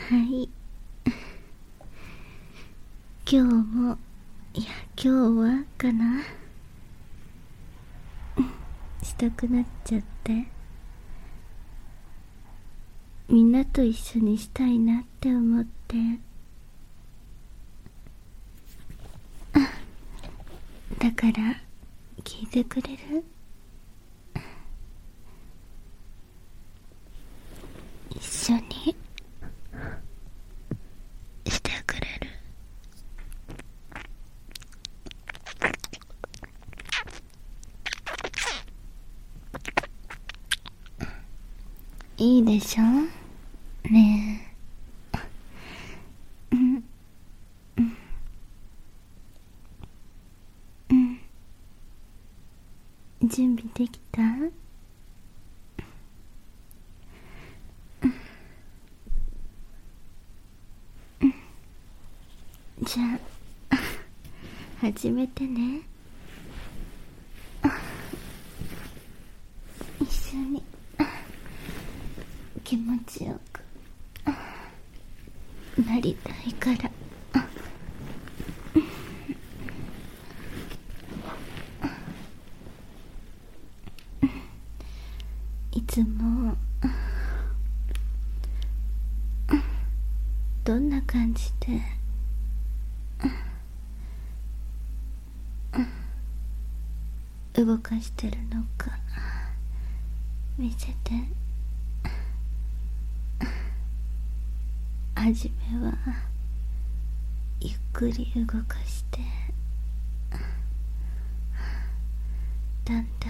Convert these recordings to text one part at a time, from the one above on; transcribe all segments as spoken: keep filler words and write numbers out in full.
はい。今日も、いや今日はかなしたくなっちゃって、みんなと一緒にしたいなって思って。だから聞いてくれる？一緒にしてくれる？いいでしょねえ。うんうんうん準備できた？じゃあ始めてね。一緒に気持ちよくなりたいから。いつもどんな感じで動かしてるのか見せて。はじめはゆっくり動かして、だんだ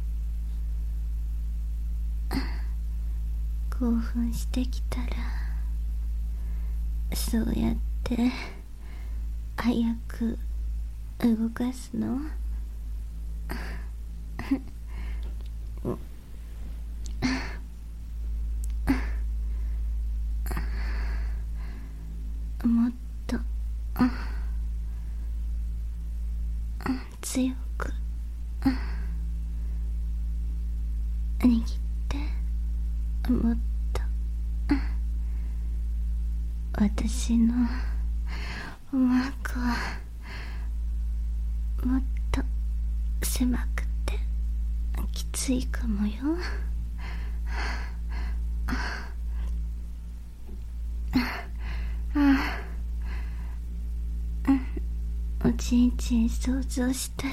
ん興奮してきたら、そうやって早く動かすの。もっと強く握って、もっと私の思惑はもっと狭くてきついかもよ。おちんちん想像したら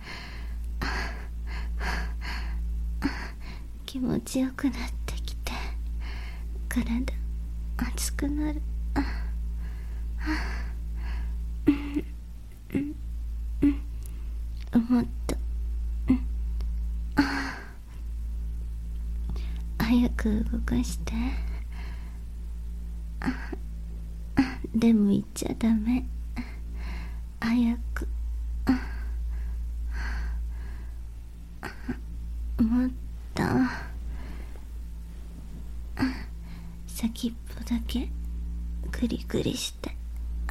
気持ちよくなってきて、体熱くなる。もっと早く動かして。でも言っちゃダメ。早く。もっと先っぽだけグリグリして。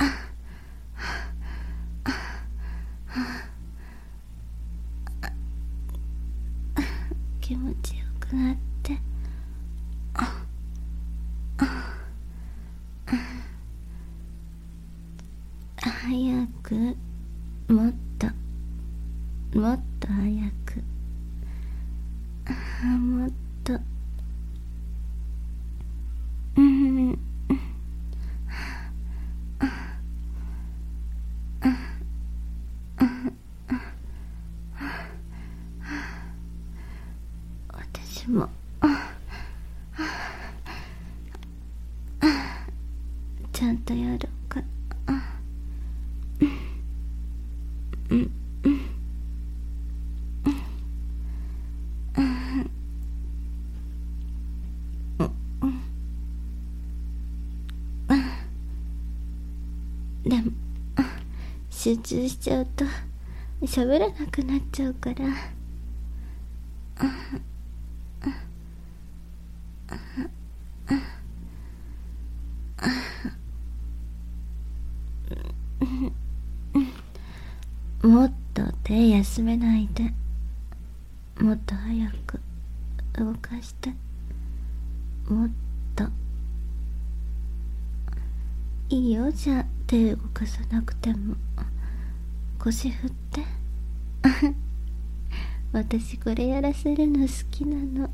気持ちよくなって。早く、もっともっと早く、もっと。うん私もちゃんとやろうか。うんうんでも集中しちゃうと喋れなくなっちゃうから。もっと手休めないで、もっと早く動かして。もっとよ、じゃあ手動かさなくても。腰振って。私これやらせるの好きなの。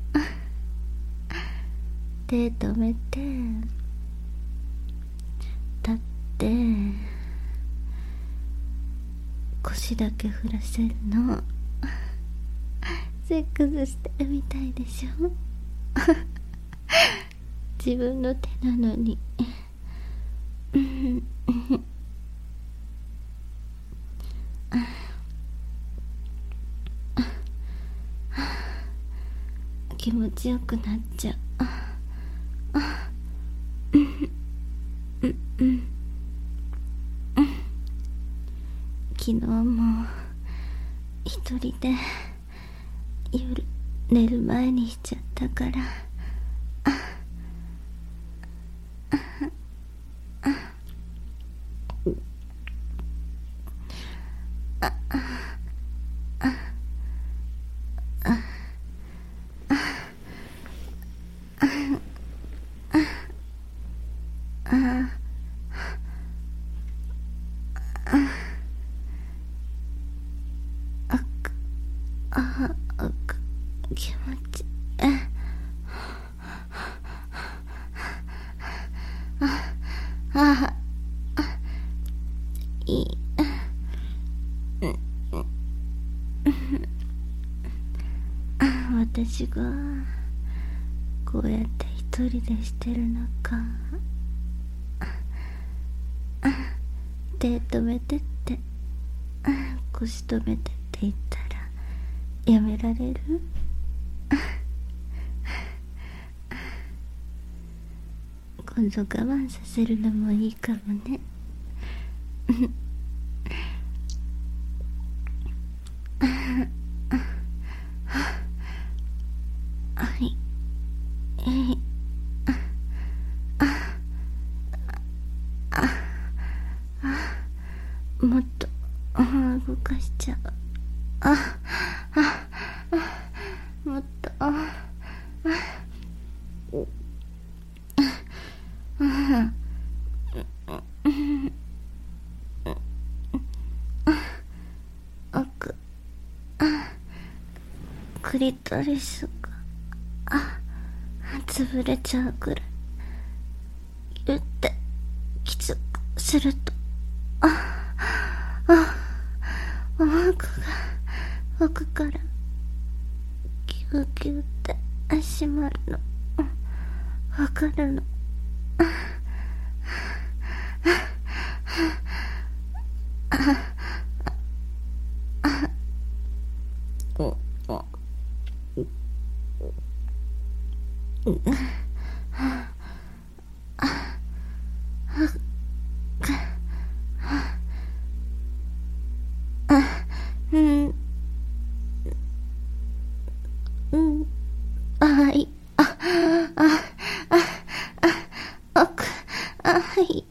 手止めて立って腰だけ振らせるの。セックスしてるみたいでしょ。自分の手なのに。気持ちよくなっちゃう。昨日も一人で夜寝る前にしちゃったから。気持ちああいい。私がこうやって一人でしてる中、手止めてって腰止めてって言ったらやめられる？今度我慢させるのもいいかもね。はいえいもっと動かしちゃう。あああもっとあ奥クリトリスがあ潰れちゃうくらいギュッてきつくするとああお腹が奥からギュギュって閉まるのわかるの。うんうんあいああああ奥あい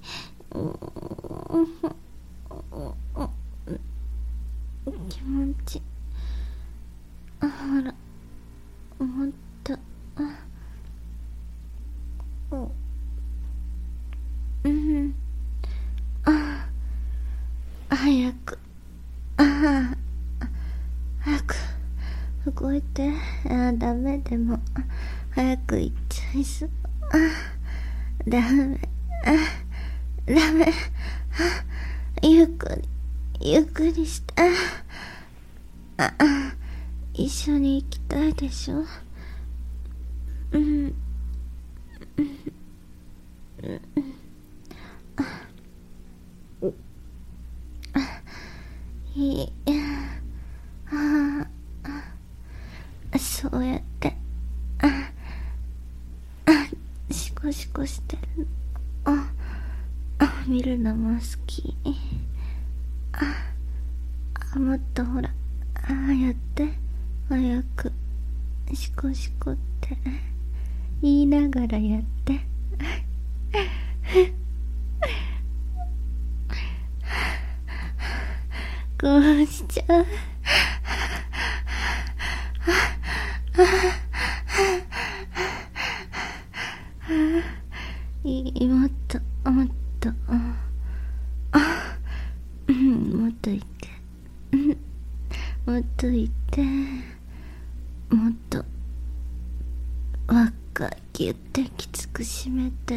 気持ちあほらもっとうんあ早くあ早く動いて。あダメでも早く行っちゃいそう。あダメあダメあゆっくりゆっくりして。ああ一緒に行きたいでしょ。うんうんいいああそうやってああシコシコしてるのああ見るのも好き。ああもっとほらああやって早くシコシコって言いながらやってこうしちゃう。いいもっともっと、あ、うん、もっと言って、うん、もっと言って、もっと輪っかギュッてきつく締めて、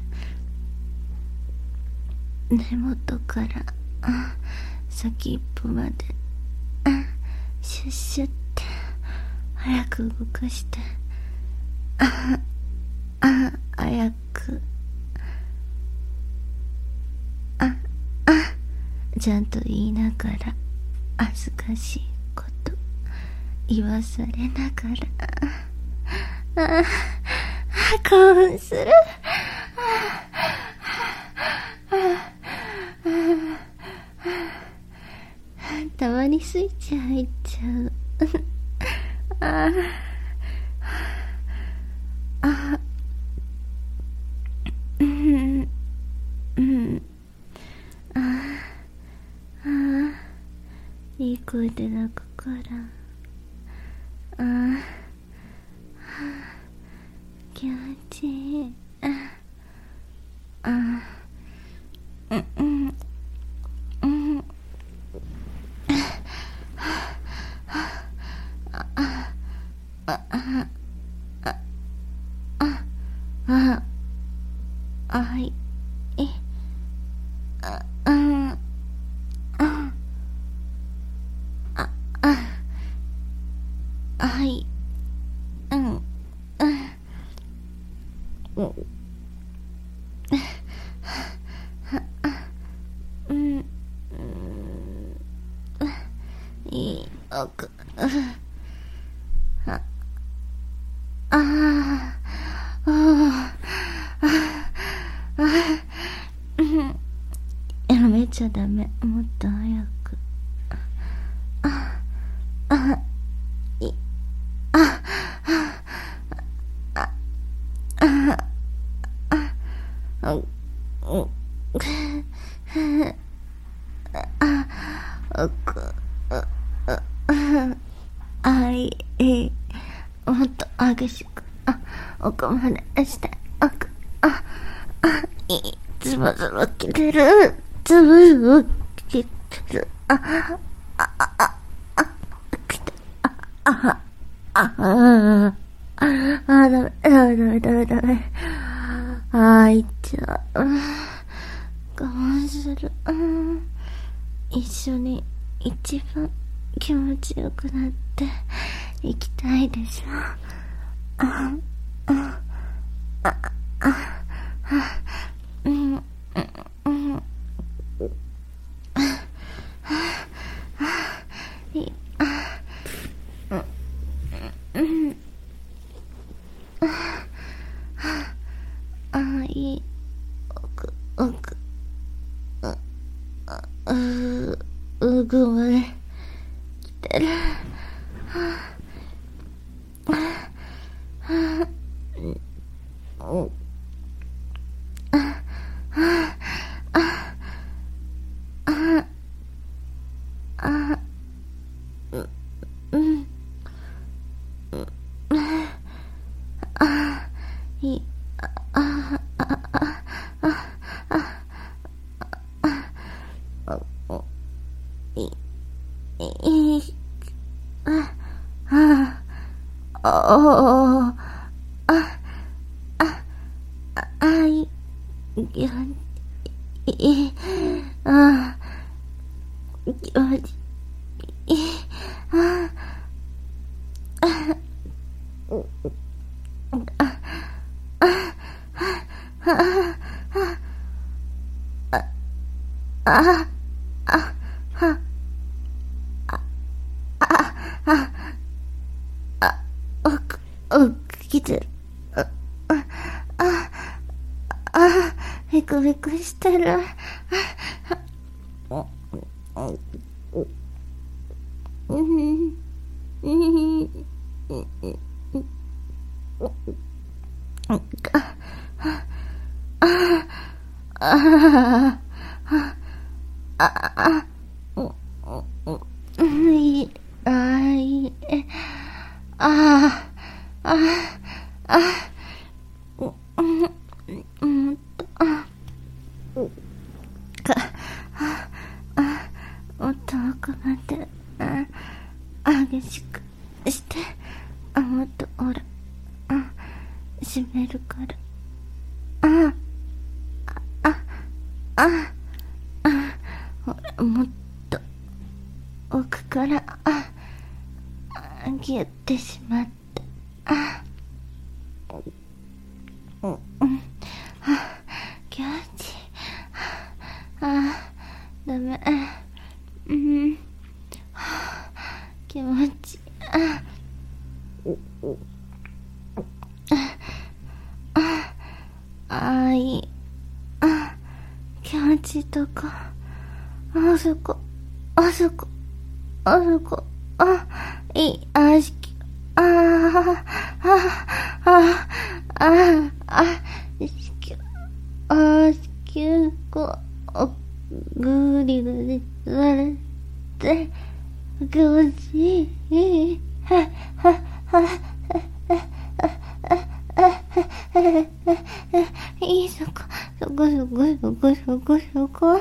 根元からあ先っぽまであシュッシュって早く動かして、ああ早く、ああちゃんと言いながら恥ずかしいこと言わされながら、ああ興奮する、たまにスイッチ入っちゃうあああうんうんああいい声で泣くからああ気持ちいいああうんうんうんああはいえあああああはいうんうんうんいい奥あああやめちゃダメ、もっと早くああいあああああおあ奥あいいもっと激しくあ奥までして奥ああいいズボズボきてるズボズボきてるあああああきてああああああダメダメダメダメダメあいっちゃう我慢する一緒に一番気持ちよくなっていきたいでしょあああああうんうんいあうんあいい奥奥ううぐまで来てるおあうんあいああああああいいいああああああいやいあ気持ちいいああああああおくおく来てるあああビクビクしてるうんうんあああいいあいいあああうんうんあ始めるから。ああ、あ、あ、あ、ほら、もっと、奥から、あ、あ、ぎゅってしまった。あ、うん、うん、あ、気持ちいい。あ、ダメ。うん、気持ちいい。あ、あ、あ、いい。あ、気持ちいいとこ。あそこ、あそこ、あそこ、あ、いい、あしき、ああ、あ、あ、あ、あ、しき、あしき、こう、ぐりぐりされて、気持ちいい、は、は、は、いい、そこ、そこ、そこ、そこ、そこ、そこ、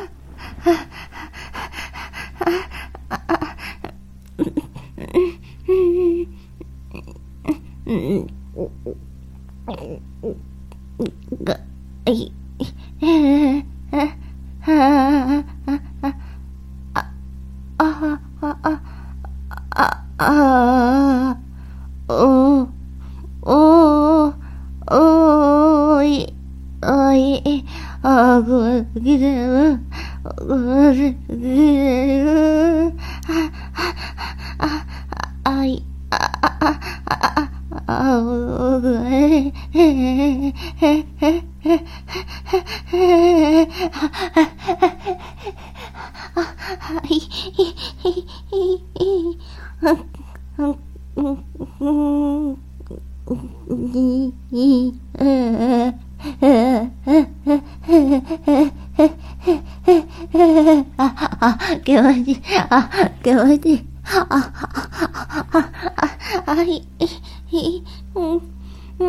が、い、ええ、あ、あ、あ、あ、あ、お、お、おい、おい、あぐぎでる、ぐぎでる、あ、あ、あい、あ、あ、あ、あ、あ、おぐえ、へ、へ、へ、へ、へ、はい、あ、あ、気持ちいい、あ、気持ちいい、あ、あ、あ、あ、あ、い、い、うん、うん、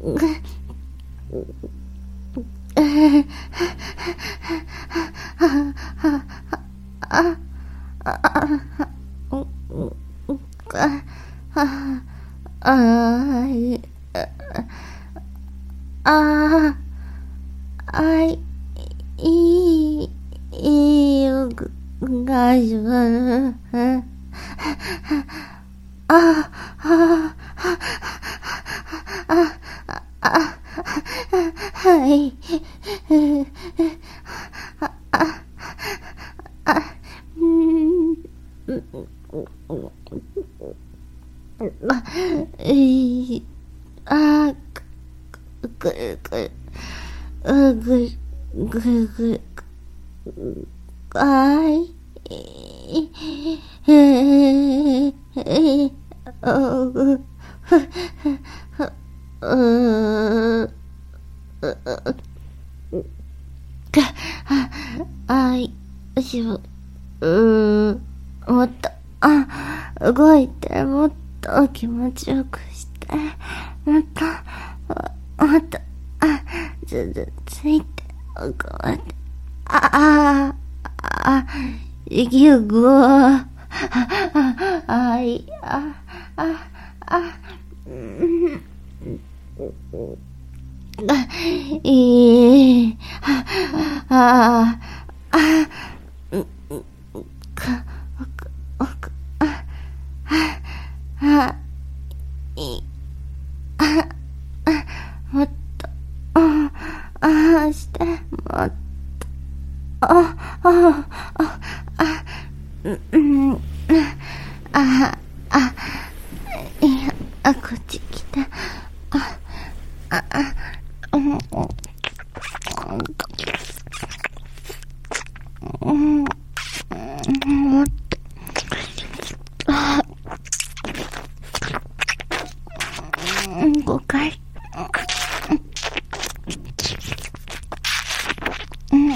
あい、ああい、いい、いいよ、がしまる。あ、あ、あ、あ、あ、はい。あ、あ、あ、うん、あ、いい、あ、ぐ、ぐ、ぐ、ぐ、ぐ、ぐ、ぐ、あい、へえ、へ、あ、ぐ、ふ、ふ、う、か、あ、あい、しぶ、う、もっと、あ、動いて、もっと気持ちよくして、もっと、もっと、あ、ずずついて、こうやって、あ、あ、あ、息をぐわ、あ、あ、い、あ、あ、あ、うん、あ、いい、あ、あ、あ、うん、か、おく、あ、あ、い、あ、あ、もっと、あ、あ、して、もっと、あ、あ、あ、あ、うん、あ、あ、いや、あ、こっち来て、あ、あ、あ、うん、うん、もっと、あ、ごかい、うん、うん、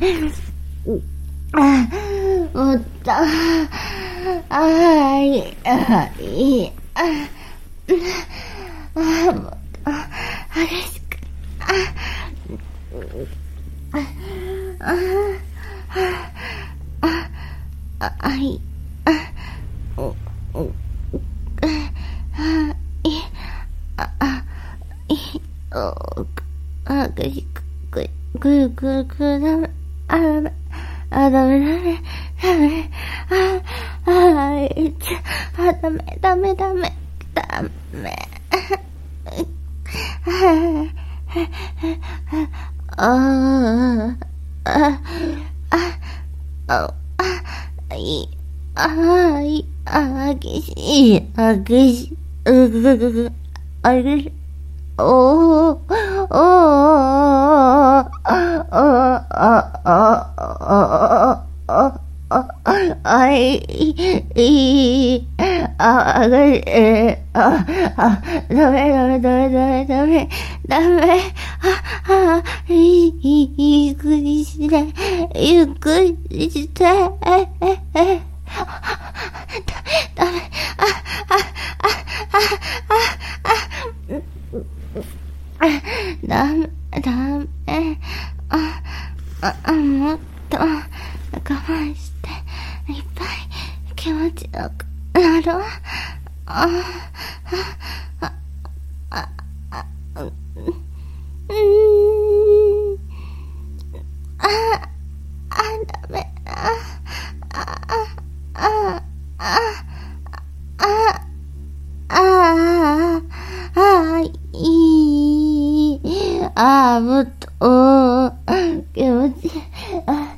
あ、もっと、あーい、あーいい、ああ、もっと、激しく、ああ、ああ、ああ、いい、あ、お、お、あ、いい、あ、あ、いい、お、あ、ぐしく、ぐ、ぐ、ぐ、ぐ、だめ、あ、ダメ、あ、ダメ、ダメ、ダメ、あ、あ、いち、あ、ダメ、ダメ、ダメ、ダメ、あ、あ、あ、あ、あ、いい、あ、いい、あ、激しい、あ、激しい、うぐぐぐ、あれ、おー、おー、あ、あ、あ、あ、あ、あ、あ、いい、あ、あ、え、あ、あ、ダメ、ダメ、ダメ、ダメ、ダメ、あ、あ、いい、ゆっくりして、ゆっくりして、え、え、え、ダメ、あ、あ、あ、あ、あ、あ、ダメ、ダメ、あ、あ、もっと、我慢して、いっぱい気持ちよくなろう。あ、あ、あ、あ、うん、うーん、あ、あ、ダメ、あ、あ、あ、あ、あ、あ、あ、いい、あ、もっと、気持ちいい、あ、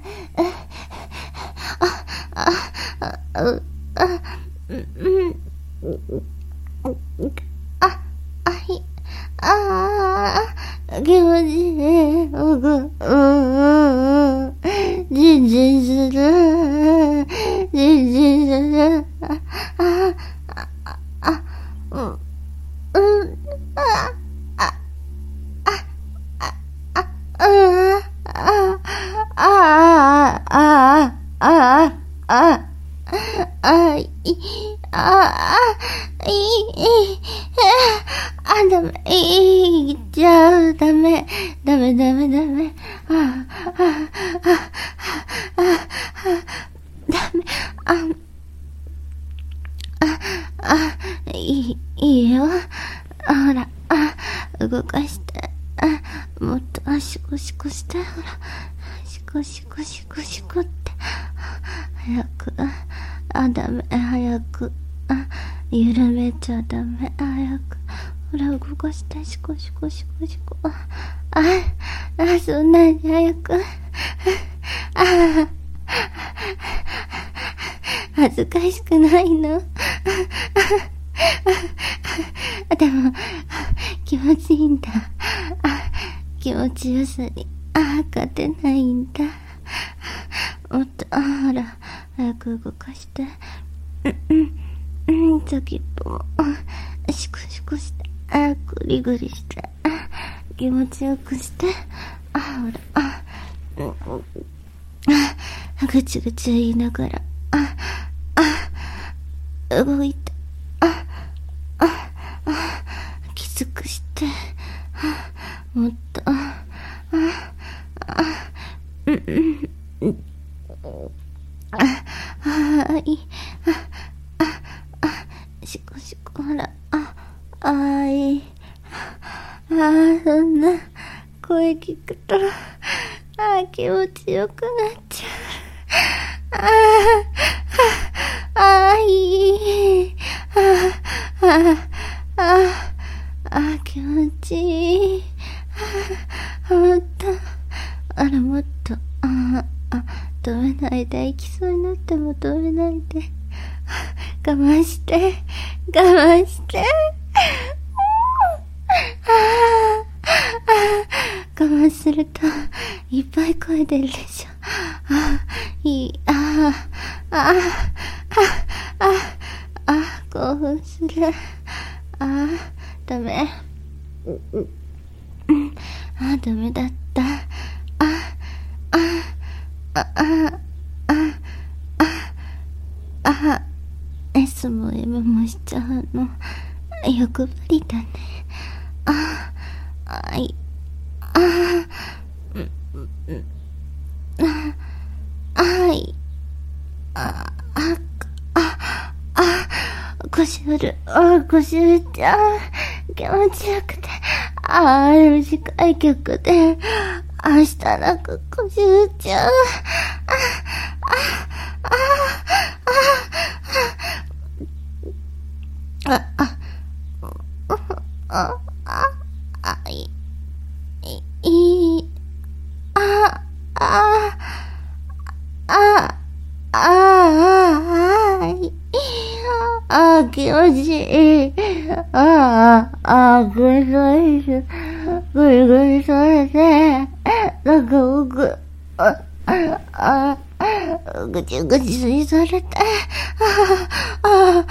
あ、あ、あ、あ、うん、あ、あ、い、あ、気持ちいい、うぐ、うん、じんじんする、じんじんする、あ、あ、あ、あ、うん、うん、あ、あ、あ、あ、あ、うん、あ、あ、あ、あ、あ、あ、い、あ、あ、いい、あ、ダメ、いっちゃう、ダメ、ダメ、ダメ、ダメ、あ、あ、あ、あ、ダメ、あ、あ、あ、いい、いいよ、ほら、あ、動かして、あ、もっと、あ、シコシコして、ほら、シコシコシコシコって、早く、あ、ダメ、早く、あ、緩めちゃダメ、早く、ほら、動かして、シコシコシコシコ、あ、あ、そんなに早く、あ、恥ずかしくないの？でも、気持ちいいんだ。あ、気持ちよさに、あ、勝てないんだ。もっと、あ、ほら、早く動かして。うん、うん、うん、先っぽも、シコシコして、あ、グリグリして、あ、気持ちよくして、あ、ほら、あ、うん、あ、ぐちぐち言いながら、あ、あ、動いて、あ、あ、あ、きつくして、あ、もっと、あ、あ、うん、うん、あ、あ、いい、あ、あ、あ、しこしこ、ほら、あ、あ、いい、あ、そんな、声聞くと、あ、気持ちよくなっちゃう。ああ、あ、いい、あ、あ、あ、あ、気持ちいい。あ、もっと、あら、もっと、あ、あ、止めないで、行きそうになっても止めないで。我慢して、我慢して。ああ、我慢すると、いっぱい声出るでしょ。あ、いい、ああ、ああ、ああ、あ、興奮する。あ、ダメ。あ、ダメだった。あ、あ、 あ、あ、あ、あ、あ、S も M もしちゃうの。欲張りだね。あ、あい、あ、うん、うん、あ、あい、あ、あ、あ、あ、腰振る、あ、腰振っちゃう。気持ちよくて。ああ、短い曲で、明日なんか腰振っちゃう。あ、あ、あ、あ、あ、あ、あ、あ、あ、あ、い、い、い、あ、あ、あ、あ、あ、い、あ、気持ちいい。ああ、あ、ぐりぐりす、ぐりぐりされて、なんか僕、あ、あ、あ、ぐちぐちにされて、あ、あ、あ、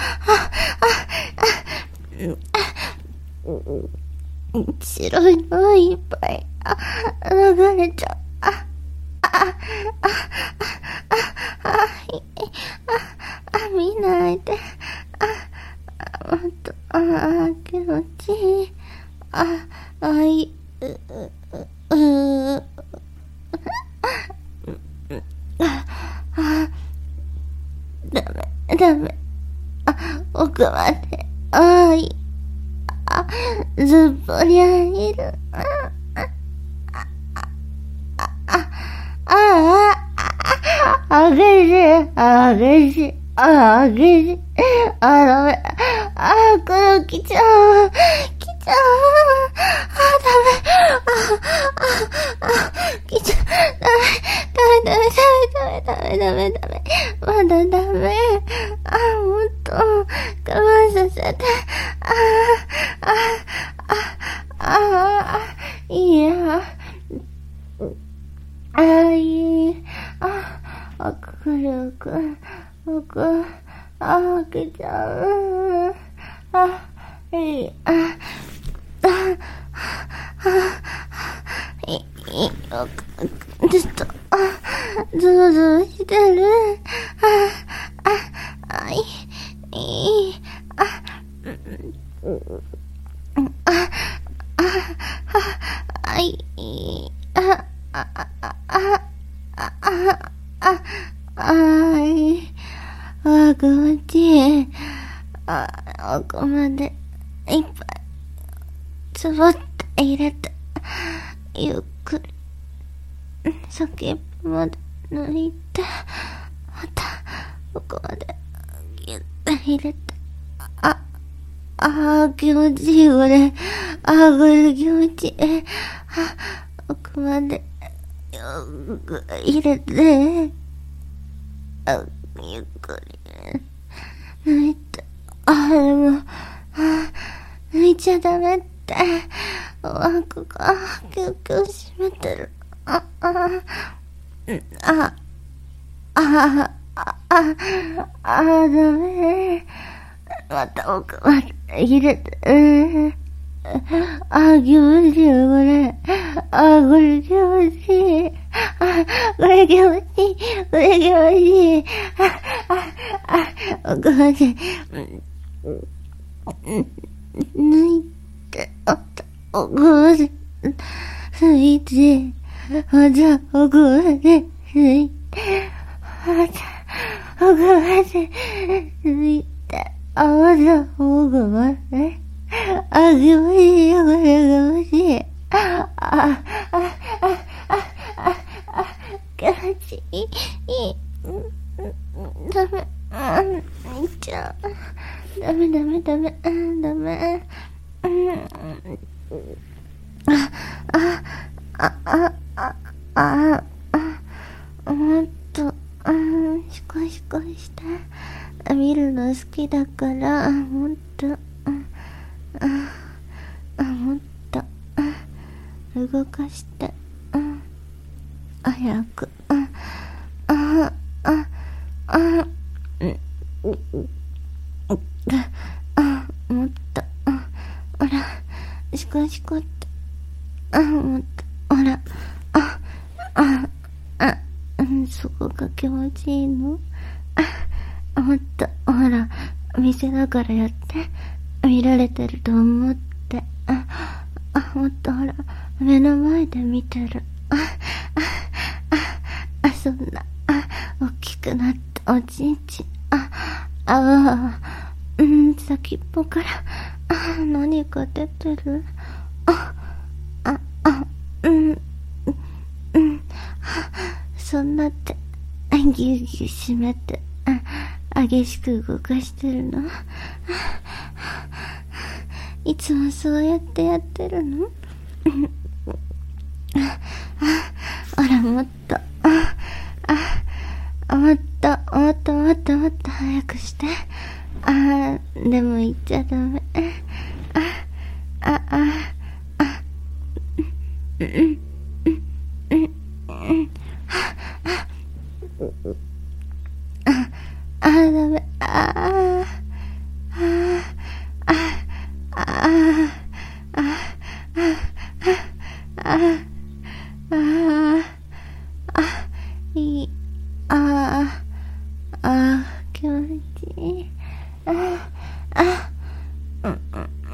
白いのがいっぱい、あ、流れちゃう。あ、あ、あ、あ、あ、あ、あ、あ、見ないで。あ、もっと、あ、気持ちいい。あ、あい、う、う、う、う、あ、あ、ダメ、ダメ。あ、奥まで、あい、あ、ずっぽり会える。あ、あ、あ、あ、激しい、あ、激しい、あ、激しい、あ、ダメ、あ、これ来ちゃう、来ちゃう、あ、ダメ、あ、あ、あ、来ちゃう、ダメ、ダメ、ダメ、ダメ、ダメ、ダメ、まだダメ、あ、もっと、我慢させて、あ、あ、あ、あ、あ、いや、あ、いい。あ、あ、くるくる、く、あ、来ちゃう。あ、いい。あ、あ、あ、いい。よく、ずっと、あ、ずるずるしてる。あ、あ、あ、いい。いい。あ、うん、あ、あ、あ、いい。あ、あ、あ、あ、あ、あ、あ、あ、あい、あ、気持ちいい。あ、奥までいっぱいつぼって入れて、ゆっくり先っぽまで抜いて、また奥までギュッと入れて、あ、あ、気持ちいいこれ。あ、これ気持ちいい。あ、奥までよく入れて、あ、ゆっくり抜いて、あ、でも、あ、抜いちゃダメって、枠がキュッキュ閉めてる。あ、あ、あ、あ、あ、あ、あ、ダメ。また奥まで入れて、うん。あ、気持ちいい、これ。あ、これ気持ちいい。あ、これ気持ちいい。これ気持ちいい。あ、あ、あ、奥まで、抜いて、あ、奥まで、抜いて、また奥まで抜いて、また奥まで抜いて、あ、また奥まで。あ、気持ちいい、これ気持ちいい。あ、あ、あ、あ、あ、あ、あ、気持ちいい。いい。ダメ。あ、いっちゃう。ダメダメダメ。ダメ。あ、あ、あ、あ、あ、あ、あ、もっと、うん、シコシコして。見るの好きだから、もっと、ああ、もっと、あ、動かして、あ、早く、あ、あ、あ、あ、うん、あ、もっと、あ、ほら、シコシコって、あ、もっと、ほら、あ、あ、あ、うん、 そこが気持ちいいの？あ、もっと、ほら、店だからやって。見られてると思って。あ、あ、もっとほら、目の前で見てる。あ、あ、あ、あ、そんな、あ、大きくなったおちんちん。あ、あ、うん、先っぽから、あ、何か出てる。あ、あ、あ、うん、うん、そんなって、ぎゅうぎゅう締めて、あ、激しく動かしてるの？いつもそうやってやってるの？ほら、もっと、あ、あ、もっと、もっともっともっと早くして。あ、でも言っちゃダメ。あ、あ、あ、あ、うん、うん、うん、うん、あ、あ、ダメ。あ、あ、あ、あ、あ、あ、あ、あ、あ、あ、いい。あ、あ、気持ちいい。あ、あ、うん、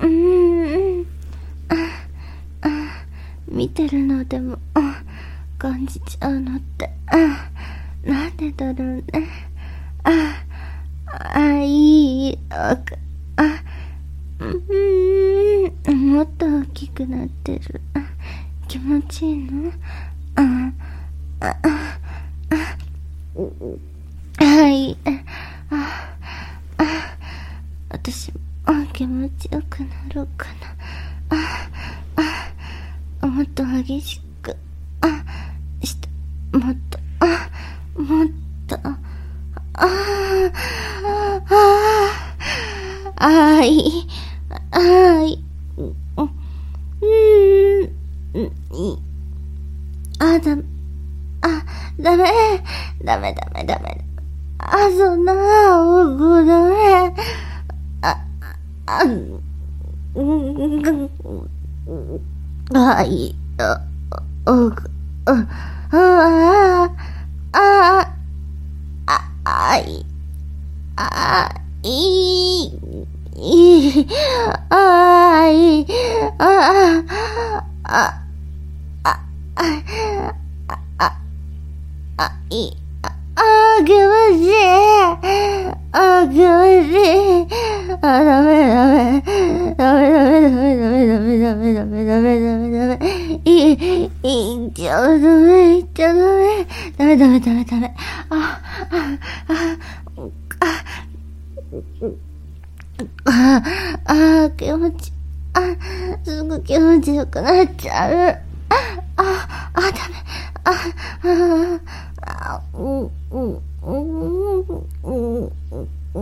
うん、あ、あ、見てるのでも、感じちゃうのって、あ、なんでだろうね。あ、あ、いい。あ、あ、うーん、もっと大きくなってる。あ、気持ちいいの？あ、あ、あ、あ、はい。あ、あ、私も気持ちよくなろうかな。あ、あ、もっと激しく、あ、して、もっと、あ、もっと、あ、あ、あ、あ、いい、あ、いい、うん、うん、いい、あ、だ、あ、ダメ、ダメ、ダメ、ダメ、あ、そんな、おぐ、ダメ、あ、あ、うん、あ、いい、あ、おぐ、あ、あ、あ、あ、あ、いい、あ、いい、いい、あ、いい、あ、あ、あ、あ、あ、あ、いい。あ、あ、気持ちいい。あ、気持ちいい。あ、ダメダメ。ダメダメダメダメダメダメダメダメダメダメ。いい、いい、ちゃダメ、いっちゃダメ。ダメダメダメダメ。あ、あ、あ、あ、あ、あ、気持ち、あ、すぐ気持ちよくなっちゃう。あ、あ、ダメ。あ、あ、あ、うん、うん、うん、うん、うん、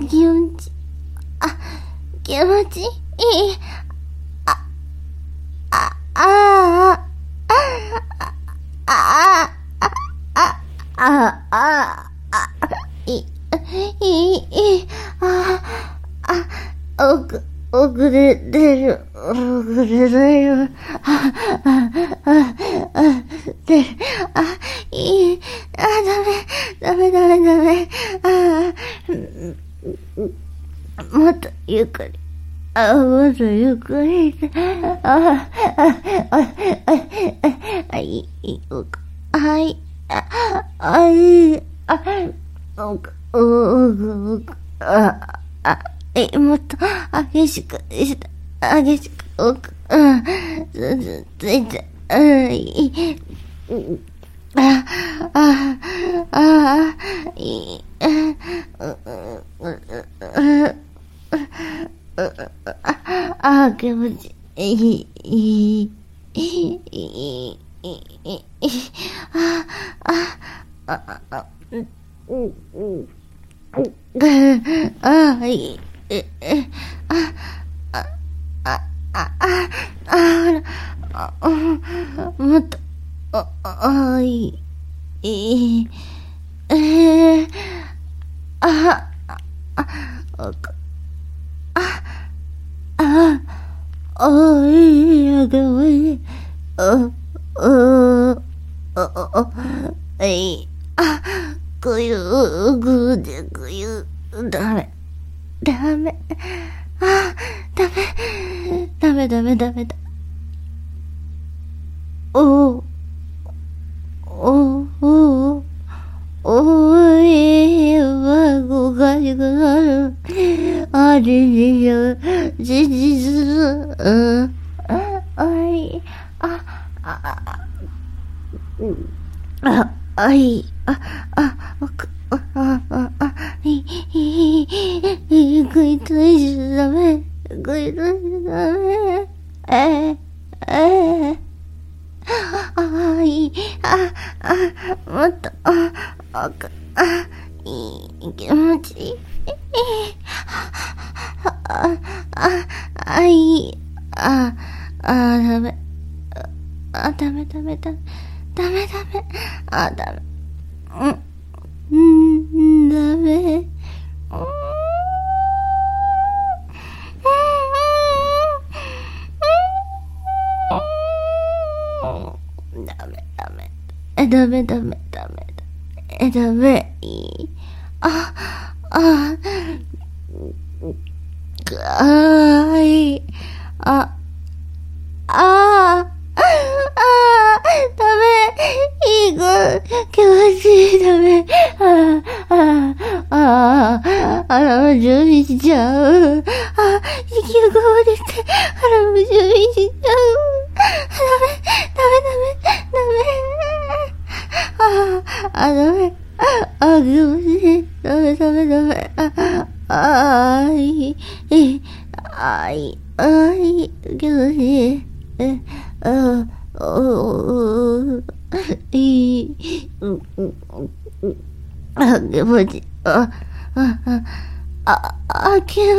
気持ち、あ、気持ちいい。あ、あ、あ、あ、あ、あ、あ、あ、あ、いい、いい、いい、あ、あ、おく、遅れてる、遅れてる、あ、あ、あ、あ、で、あ、いい、あ、ダメ、ダメ、ダメ、ダメ、あ、もっとゆっくり、あ、もっとゆっくり、あ、あ、あ、あ、あ、いい、いい、はい、あ、あ、いい、あ、おく、おく、おく、あ、あ、え、もっと、激しく、して、激しく、奥、うん、つ、つ、ついて、うん、いい、あ、あ、あ、いい、うん、うん、うん、あ、気持ちいい、いい、いい、いい、いい、あ、あ、あ、あ、うん、うん、うん、あ、いい。え、え、あ、あ、あ、あ、あ、あ、あ、あ、もっと、あ、あ、いい、いい、えー、あ、あ、あ、あ、あ、あ、いいや、でもいい、あ、あ、あ、あ、いい、あ、 あ、ぐゆー、ぐーでぐゆー。ダメ。ダメ。あ、ダメ。ダメダメダメだ。おう。おう、おう。おいはごかしくなる。あれでしょ。事実。うん。あい。あ、あ、あ、あ、あい。あ、あ、あ、あ、あ、あ、い、い、い、食いついちゃダメ。食いついちゃダメ。え、え、あ、いい。あ、あ、もっと、あ、あ、あ、いい気持ちいい。あ、あ、あ、いい。あ、あ、ダメ。あ、ダメダメダメ。ダメダメ。あ、ダメ。うん、ダメ。ダメダメ。え、ダメダメダメ。え、ダメ。いい。あ、あ、あ、いい。あ、あ、あ、ダメ。いい子。気持ちいい。ダメ。あ、あ、あ、あ、腹も準備しちゃう。あ、息がこぼれて、腹も準備しちゃう。ダメ、ダメ、ダメ、ダメ。あ、あ、ダメ。あ、気持ちいい。ダメ、ダメ、ダメ。あ、あ、いい、いい。あ、いい、あ、いい。気持ちいい。え、あ、お、いい。うん、うん、うん。あ、気持ちいい。あ、あ、あ、あ、気持ちいい。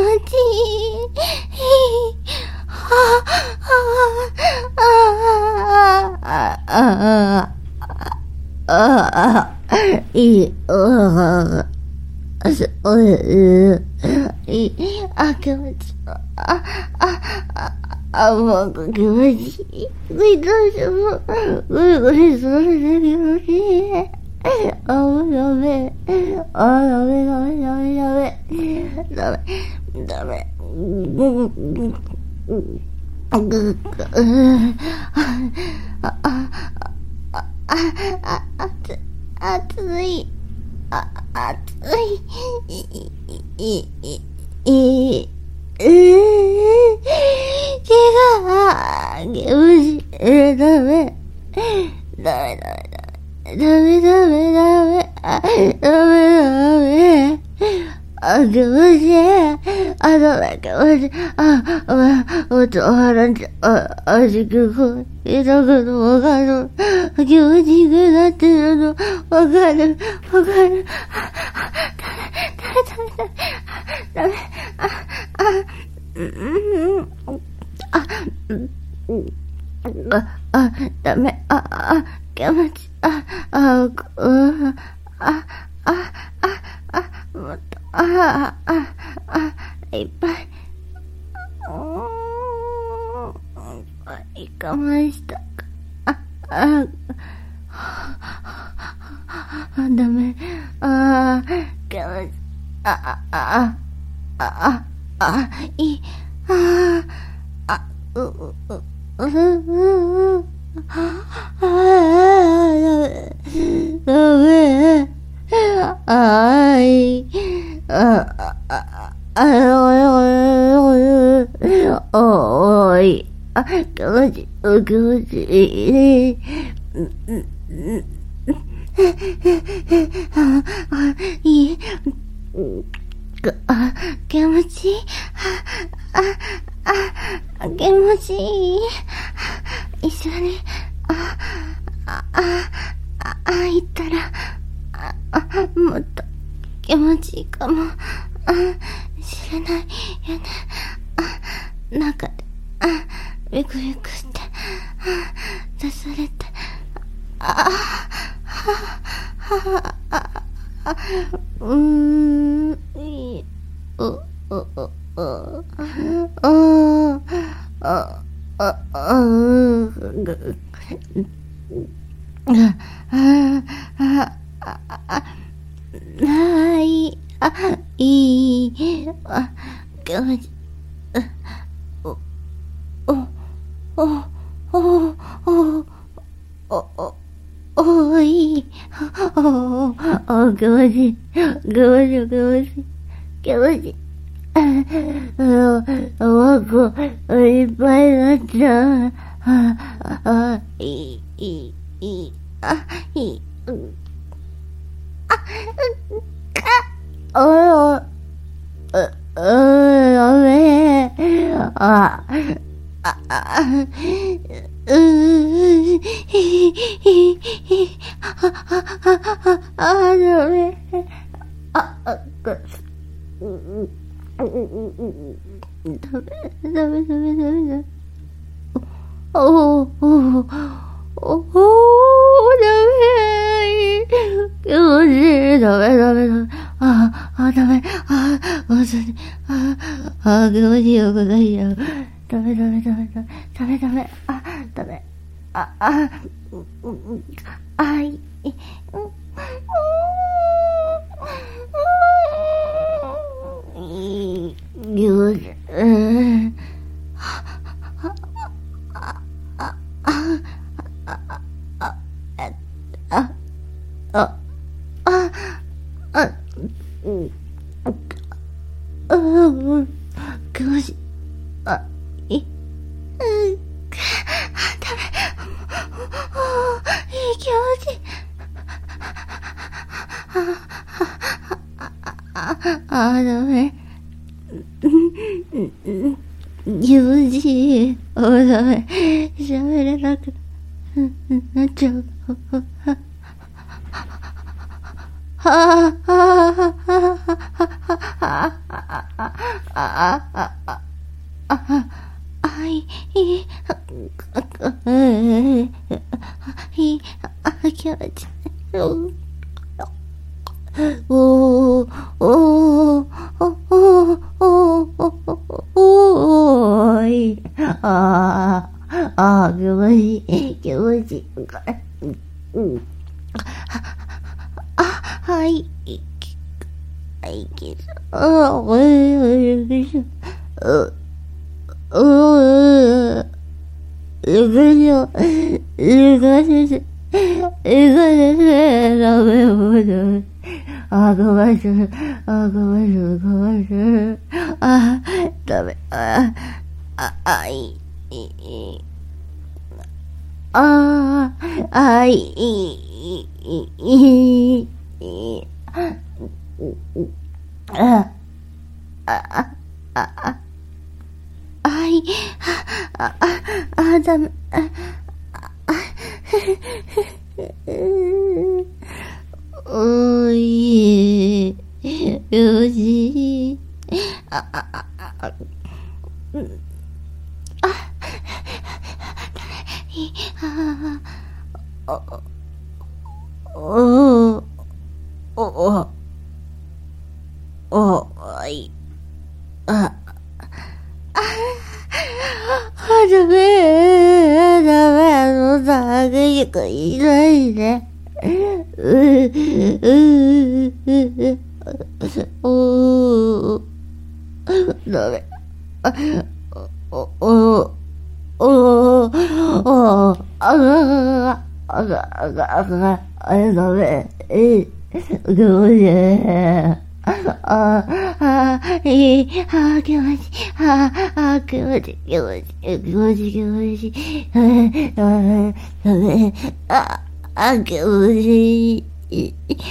あ、あ、あ、あ、あ、あ、あ、いい。あ、そういう、いい。あ、気持ちいい。あ、あ、あ、あ、もう気持ちいい。ぐいどうしよう。ぐいぐいそれで気持ちいい。あ、もうダメ。あ、ダメダメダメダメ。ダメ。ダメ。ぐ、ぐ、ぐ、あ、あ、あ、あ、あ、あつ、あつい。あ、あつい。い、い、い、い、い、い、えー、気が、気持ち、え、ダメ。ダメダメダメ。ダメダメダメ。あ、ダメダメ。あ、気持ちいい。あ、ダメ気持ちいい。あ、あ、もっと笑っちゃう。あ、足結構痛くのわかる。気持ちよくなってるのわかる。わかる。あ、あ、ダメ、ダメ、ダメ、ダメ。あ、あ、うん、あ、うん、あ、あ、ダメ。あ、あ、気持ち、あ、あ、うん、あ、あ、あ、あ、もっと、あ、あ、あ、いっぱい。うーん、いかました。あ、あ、あ、ダメ。あ、気持ち、あ、あ、あ、あ、あ、いい。あ、あ、う、う、う、う、う、う、あ、ダメ。あい。あ、あ、あ、あ、おい。あ、気持ちいい、気持ちいい。あ、あ、いい。あ、気持ちいい。あ、あ、あ、気持ちいい。一緒に、あ、あ、あ、あ、あ、行ったら、あ、あ、もっと気持ちいいかも、あ、知れないよね。あ、中で、あ、ビクビクして、あ、刺されて、あ、は、は、あ、あ、うーん、いい、う、う、う、う、あ、あ、あ、あ、う、ぐ、あ、あ、あ、 はい、あ、いい、あ、気持ち、お、お、お、お、お、お、お、おいい、お、お、気持ちいい、気持ちいい、気持ちいい、気持ちいい。あの、おこ、いっぱいになっちゃう。あ、あ、いい、いい、いい、あ、いい、うん。あ、うん、あ、お、お、う、う、やべえ。あ、あ、あ、う、ひ、ひ、ひ、ひ、あ、あ、あ、あ、あ、やべえ。あ、あ、く、うん、うん、うん、うん、ダメ、ダメ、ダメ、ダメ、ダメ。おお、おお、おお、ダメ。気持ちいい、ダメ、ダメ、ダメ。あ、あ、ダメ。あ、本当に。あ、あ、気持ちいいよ、くないよ。ダメ、ダメ、ダメ、ダメ、ダメ、ダメ。あ、ダメ。あ、あ、うん、うん、あ、いい。うん、いい、気持ちいい。うん。あ、あ、あ、あ、うん、あ、うん、気持ちいい。あ、い、うん、あ、ダメ。いい気持ちいい。あ、あ、ダメ。気持ちいい。あ、ダメ。喋れなくなっちゃう。はあ、はあ、はあ、はあ、ああ、ああ、あい、いい、いい、あ、気持ちいい。おー、おー、おー、おー、おー、い、あー、あー、気持ちいい、気持ちいい。うん。あ、はい、はい、きあ、おい、おい、よいしょ。う、う、う、よいしょ。ゆかしし、ゆかしし、ダメ、もうダメ。あ、ごめんする。あ、ごめんする、ごめんする。あ、ダメ。あ、あ、あ、いい、いい。あ、あ、いい、いい、いい、いい。あ、あ、あ、あ、あい、あ、あ、あ、ダメ、あ、あ、おい、よし、あ、あ、あ、あ、うん、あ、い、あ、あ、お、お、お、お、おい、あ、あ、ダメ、ダメ、あのさ、ぐいぐいないね。う、う、う、お、ダメ。お、お、お、お、お、あが、あが、あが、あが、あれダメ。え、どうしよう。ああ、いい、あ、気持ちいい、ああ、気持ちいい、気持ちいい、気持ちいい、気持ちいい、ああ、ダメ、ああ、気持ちいい、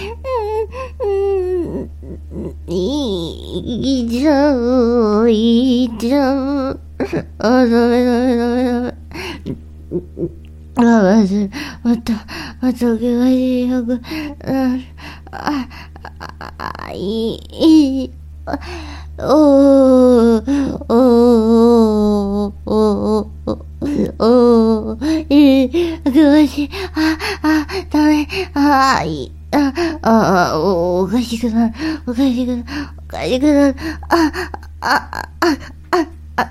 いいじゃん、いいじゃん、あ、ダメ、ダメ、ダメ、ダメ。あ、まず、また、また、気持ちいい、よく、あ、あ、あ、いい、いい、おー、おー、おー、おー、いい、気持ちいい、あ、あ、ダメ、あ、いい、あ、あ、おかしくなる、おかしくなる、おかしくなる、あ、あ、あ、あ、あ、あ、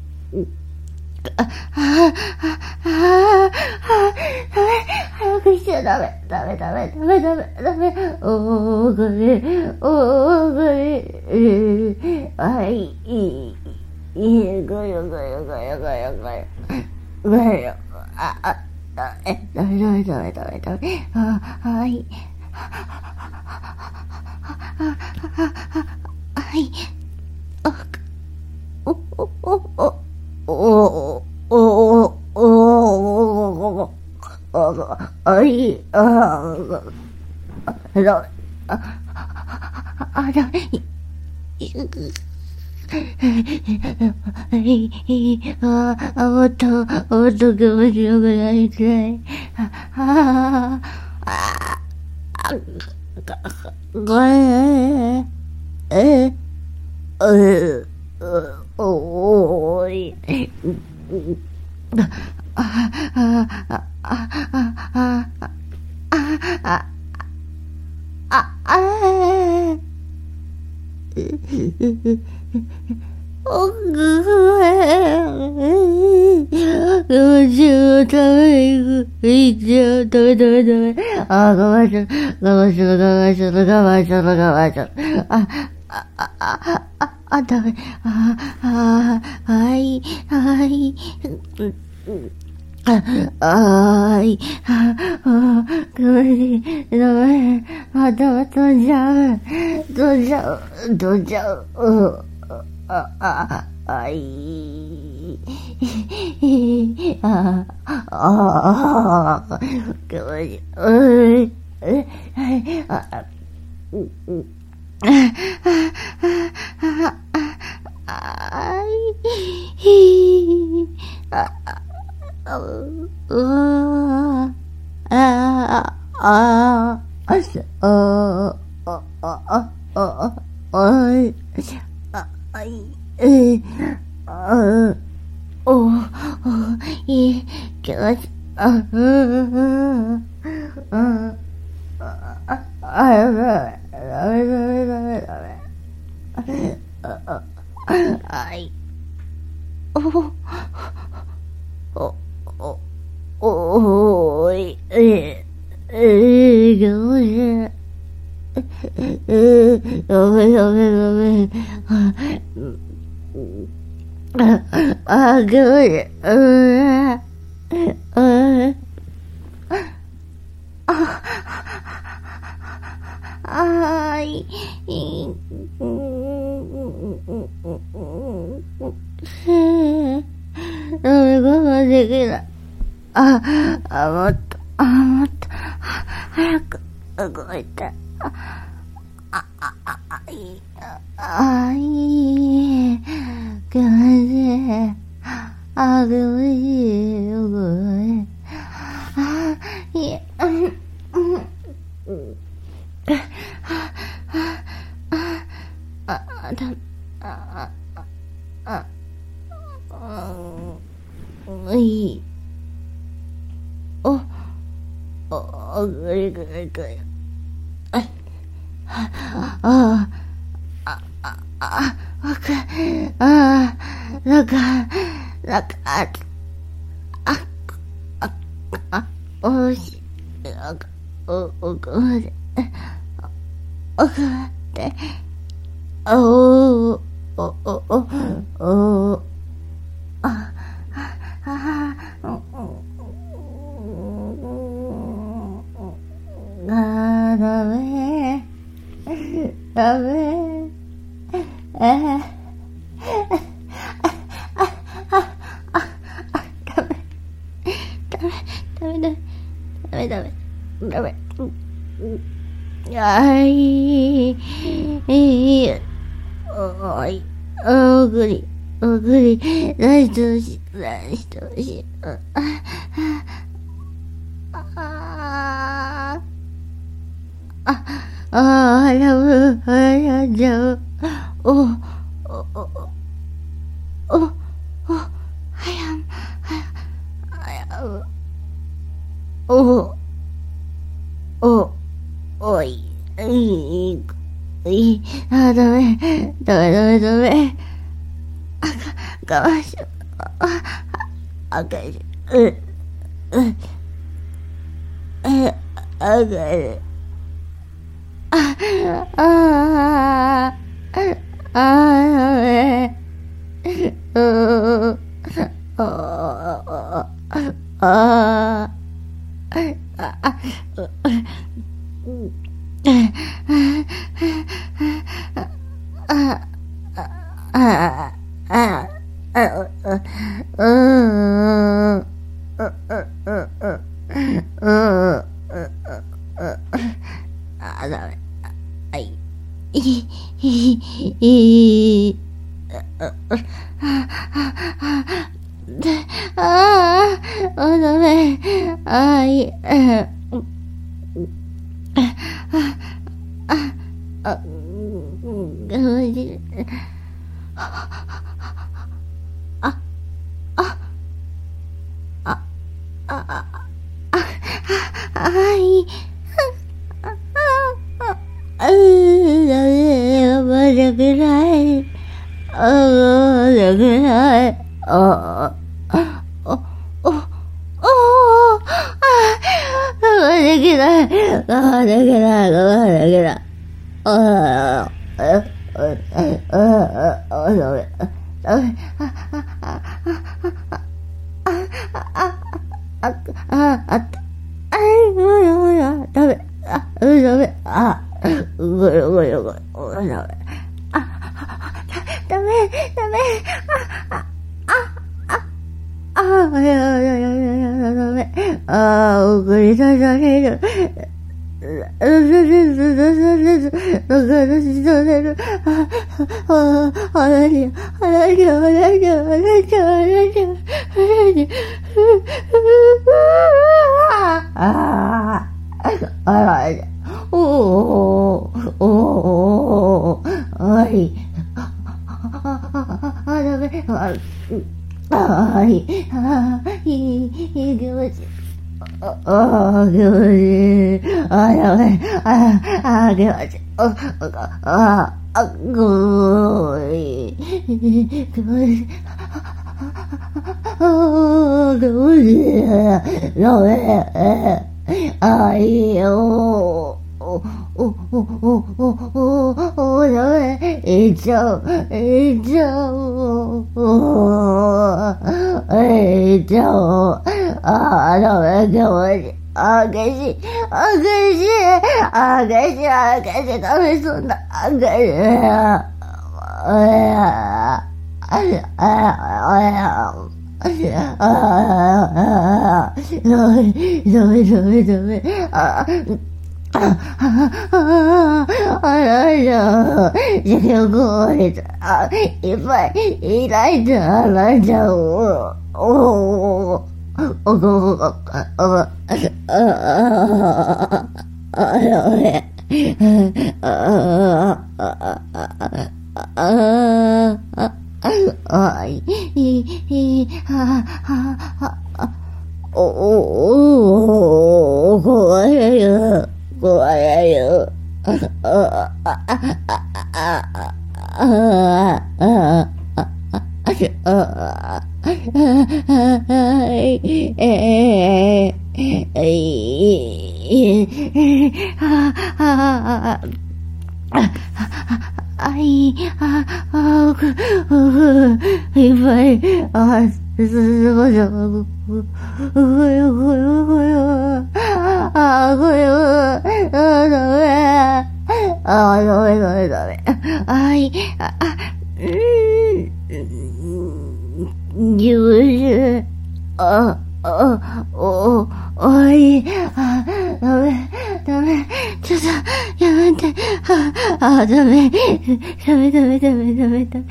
あ、あ、あ、あ、あ、ダメ、早くして、 ゃダメ、ダメ、ダメ、ダメ、ダメ、ダメ、おーがれ、おーがれ、あい、いい、いい、ごよごよごよごよごよ、ごよ、あ、あ、あ、え、ダメ、ダメ、ダメ、ダメ、ダメ、あ、はい、はい、お、お、お、お、お、お、お、お、あ、あい、あ、だ、あ、あ、だ、い、あ、あ、もっと、もっと気持ちよくなりたい。あ、あ、あ、ごめん、え、え、おーい。あ、あ、あ、あ、あ、あ、あ、あ、あ、おぐえ、気持ちを食べに行く。いっちゃう、食べ食べ食べ。あ、我慢しろ、我慢しろ、我慢しろ、我慢しろ、我慢しろ。あ、あ、あ、あ、あ、あ、ダメ。あ、あ、はい、はい。あ、あい、あ、あ、気持ちいい。ダメ。またま飛んじゃう。飛んじゃう。飛んじゃう。うあ、あ、あい。あ、あ、あ、気持ちいい。うい。え、あ、う、う。あ、あ、あ、あ、あい。あ、あ、う、うわあ、あ、あ、あ、し、あ、あ、あ、あ、あ、い、あ、あい、え、あ、お、お、いい、気持ち、あ、うん、うん、あ、あ、あ、ダメ、ダメ、ダメ、ダメ、ダメ、あ、あ、あい、お、お、お、おーい、え、え、気持ちいい。え、ダメ、ダメ、ダメ。あ、あ、気持ちいい。うわ、あ、あ、あい、い、うん、ダメ、我慢できない。あ、あ、もっと、あ、もっと、早く動いて。あ、あ、あ、あ、あ、いい、あ、いい、気持ちいい。あ、気持ちいい、よくね。あ、いい、うん、うん、あ、あ、だ、あ、あ、あ、うん、いい。お、お、ぐりぐりぐり。あ、あ、あ、あ、あ、あ、わか、あ、なんか、なんか、あ、あ、あ、あ、おいしい。なんか、お、おくまで、おくまで、お、お、お、お、お、あ、あ、あ、あ、ダメ、ダメ、えー、ダメ、ダメ、ダメ、ダメ、ダメ、ダメ、あい、いい、おい、おぐり、おぐり、何してほしい、何してほしい、あ、あ、あ、あ、あやむ、あやんじゃう、お、お、お、お、お、はやむ、はやむ、お、お、おい、いい、いい、あ、ダメ、ダメ、ダメ、ダメ、あ、か、我慢しろ、あ、あ、かいし、う、う、え、 あがれ。あ、あ、あ、あれ。うー、あ、あ、あ、あ、あ、あ、あ、あ、うん、うん、うん、うん、あ、ダメ。はい。い、い、い、い、あ、あ、あ、ダメ。あ、い、あ、あ、あ、うん、あ、あ、あ、あ、あ、あ、い、あ、あ、あ、ダメ、やばいだけない。ああ、だけない。ああ、お、お、お、ああ、できない。ああ、できない。ああ、できない。ああ、ああ、ああ、ああ、ダメ。ダメ。あ、あ、あ、あ、あ、あ、あった。あい、ごめん、ごめん、ダメ。あ、うん、ダメ。あ、ごめん、ごめん、ごめん、ごめん、ダメ。あ、ダメ、ダメ。あ、あ、あ、あ、いやいやいやいやいや、ダメ。あ、送り出される。あ、あ、あらりゃ、あらりゃ、あらりゃ、あらりゃ、あらりゃ、あらりゃ、ああ、あらりゃ、おお、おお、はい、あ、ダメ、あ、あ、いい、あ、いい、いい気持ち。ああ、気持ちいい。あ、やばい。ああ、気持ちいい。あ、あ、あ、ごい。気持ちいい。ああ、気持ちいい。やべえ。あ、いいよ。お、お、お、お、お、お、お、やべえ。いっちゃう。いっちゃう。いっちゃう。ああ、ダメ、気持ちいい。あ、げし、あ、げし、あ、げし、あ、げし、ダメそんな、あ、げし、あ、あ、あ、あ、あ、あ、ダメ、ダメ、ダメ、ダメ、あ、あ、あ、あらら、授業壊れた、あ、いっぱい、いないと、あらちゃう、お、お、お、お、あ、あ、あ、あ、やべえ。あ、あ、あ、あ、あ、あ、い、い、い、は、は、は、お、お、お、怖いよ、怖いよ。あ、あ、あ、あ、あ、あ、あ、あ、あ、ええ、あ、あい、あ、あ、く、いっぱい、あ、す、すごい、すごい、ごよ、ごよ、ごよ、あ、ごよ、あ、ダメ、あ、ダメ、ダメ、ダメ、あい、あ、うん、ぎゅう、あ、あ、お、おい、あ、ダメ、ダメ、ちょっと、やめて、あ、あ、ダメ、ダメ、ダメ、ダメ、ダメ、ダメ、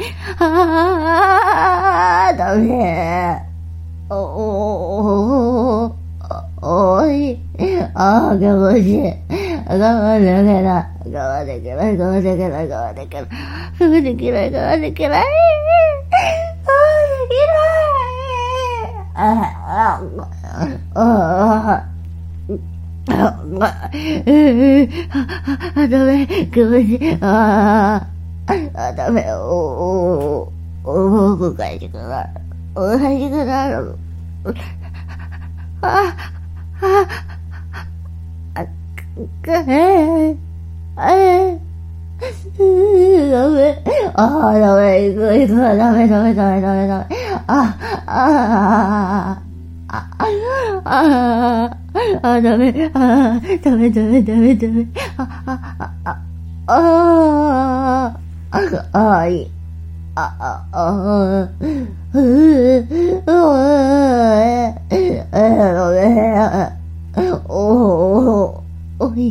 あ、ダメ、お、お、お、おい、あ、気持ちいい、我慢できない、我慢できない、我慢できない、我慢できない、我慢できない、我慢できない、我慢できない、あ、あ、あ、あ、あ、えあ、ダメ、気持ちいい、あ、あ、ダメ、お、お、お、お、帰ってくな、お、帰ってくな、あ、あ、あ、あ、 くええダメ。ああ、ダメ。行く、行く。ダメ、ダメ、ダメ、ダメ、ダメ。あ、あ、あ、あ、あ、あ、ダメ。あ、ダメ、ダメ、ダメ、ダメ。あ、あ、あ、あ、あ、あ、あ、いい。あ、あ、あ、うう、う、え、ダメ。お、おい。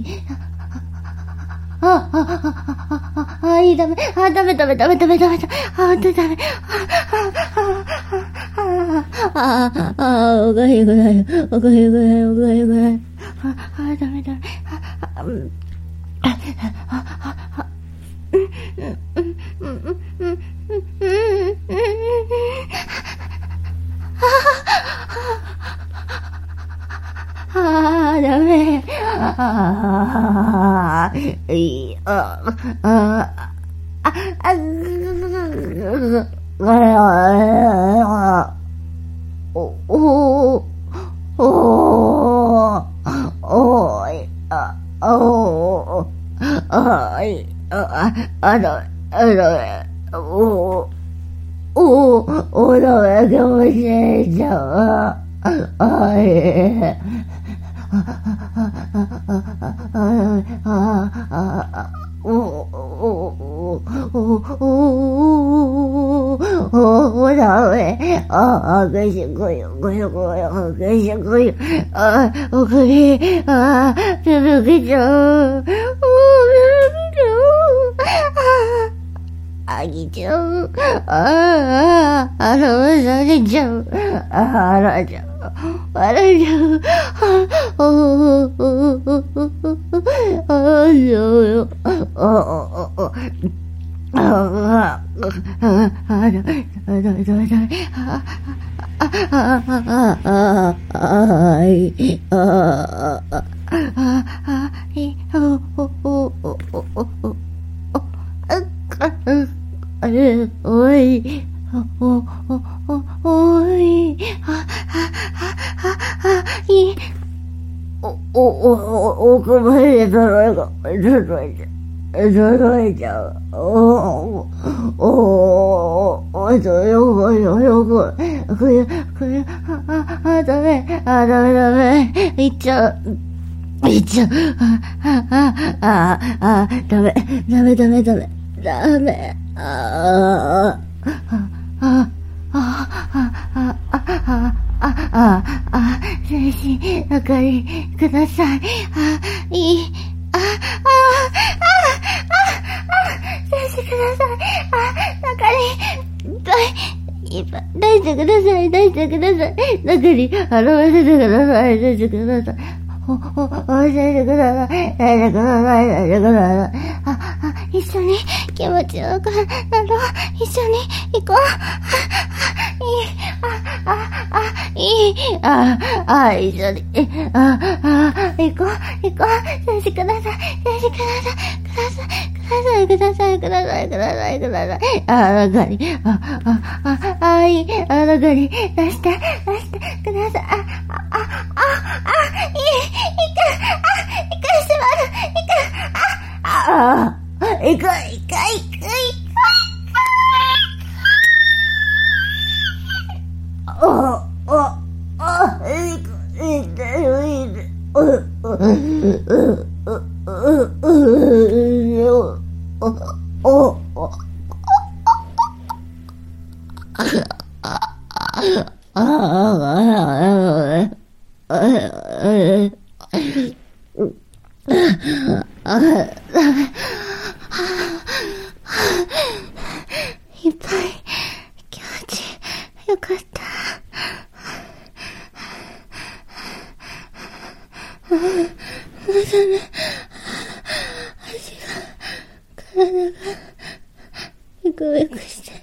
あ、あ、あ、あ、あ、いい、ダメ。あ、ダメ、ダメ、ダメ、ダメ、ダメ、あ、ダメ。あ、あ、あ、あ、おかしくない。おかしくない、おかしくない。あ、あ、ダメ、ダメ。あ、うん。あ、あ、あ、あ、うん、うん、うん、うん、うん、うん、うん、ああ、ダメ。ああ、いい、ああ、ああ、あ、お、お、お、おい、あ、お、あい、あ、あ、だめ、あ、だめ、お、お、お、だめ、気持ちいいじゃん。あい。おおおダメ。ああ、ぐしぐよ、ぐよぐよ、ぐしぐよ。ああ、おかげ。ああ、ぬるけちゃう。おぬるけちゃう。あげちゃう。ああ、あらわされちゃう。あらちゃう。あらちゃう。あおおおおおあそうよ。おおおおああああだだだだああああああいああああいおおおおおおあれおいおおおおいああああいおおお奥まで届いた届いた届いちゃう。おおおおおとよこよよここよこよああダメあダメダメいっちゃういっちゃうああああダメダメダメダメダメあああああああああああ先生明かりくださいあいいあああ出してください。あ、中に、いっぱい、出してください、出してください。中に、現れてください、出してください。お、お、教えてください、出してください、出してください。あ、あ、一緒に気持ちよくなろう。一緒に行こう。あ、あ、あ、いい。あ、あ、一緒に。あ、あ、行こう、行こう。出してください、出してください、ください。ください、ください、ください、ください。あ、中に、あ、あ、あ、あ、いい。あ、中に、出して、出してください。あ、あ、あ、あ、いい。いく、あ、いく、しまる。いく、あ、あ、いく、いく、いく、いく、いく。お、お、お、いく、いく、いく。う、う、う、う、う、う、お、お、お、あ、あ、あ、あ、いっぱい気持ちよかった。足が、体が、ビクビクして